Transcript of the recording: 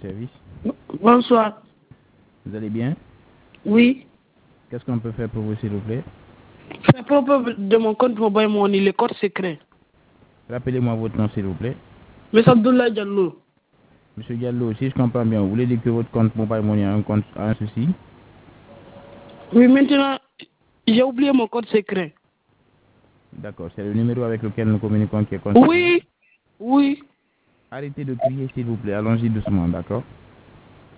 service. Bonsoir. Vous allez bien? Oui. Qu'est-ce qu'on peut faire pour vous, s'il vous plaît? C'est à propos de mon compte Mobile Money, le code secret. Rappelez-moi votre nom, s'il vous plaît. Monsieur Abdoulaye Diallo. Monsieur Diallo, si je comprends bien, vous voulez dire que votre compte Mobile Money a un souci? Oui, maintenant, j'ai oublié mon code secret. D'accord, c'est le numéro avec lequel nous communiquons qui est concerné. Oui. Arrêtez de crier, s'il vous plaît. Allons-y doucement, d'accord?